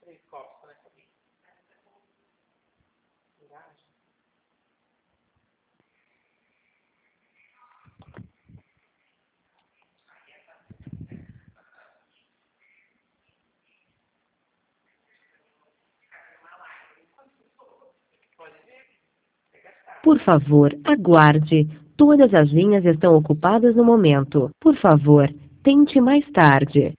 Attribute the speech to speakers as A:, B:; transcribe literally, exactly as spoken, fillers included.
A: três copos para essa aqui. Engaja. Pode ver?
B: Por favor, aguarde. Todas as linhas estão ocupadas no momento. Por favor, tente mais tarde.